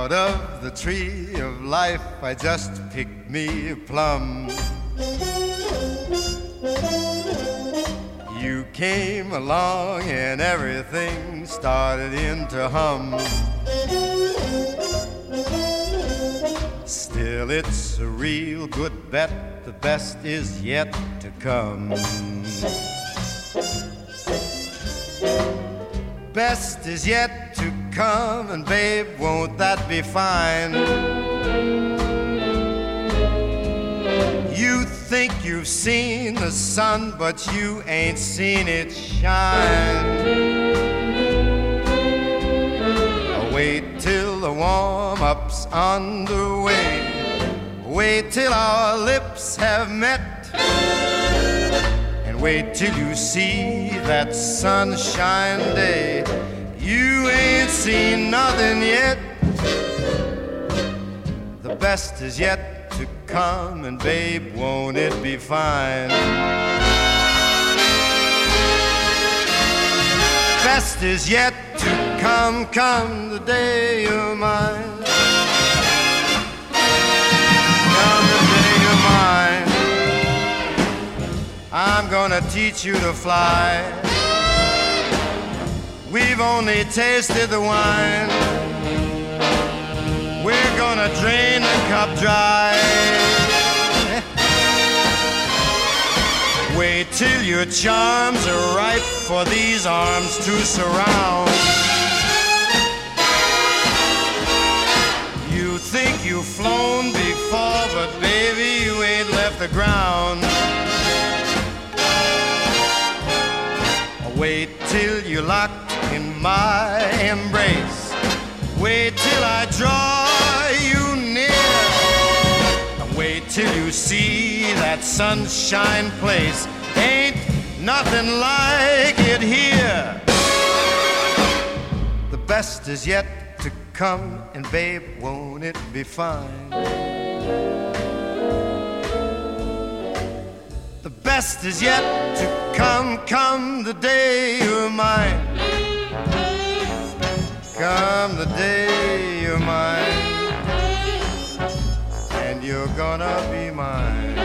Out of the tree of life I just picked me a plum. You came along and everything started in to hum. Still it's a real good bet, the best is yet to come. Best is yet to come, and babe, won't that be fine? You think you've seen the sun, but you ain't seen it shine. Wait till the warm-up's underway. Wait till our lips have met. And wait till you see that sunshine day. You ain't seen nothing yet. The best is yet to come, and babe, won't it be fine? Best is yet to come, come the day you're mine. Come the day you're mine. I'm gonna teach you to fly. We've only tasted the wine. We're gonna drain the cup dry. Wait till your charms are ripe for these arms to surround. You think you've flown before, but baby, you ain't left the ground. Wait till you're locked in my embrace. Wait till I draw you near. Wait till you see that sunshine place. Ain't nothing like it here. The best is yet to come, and babe, won't it be fine? The best is yet to come, come the day you're mine. Come the day you're mine, and you're gonna be mine.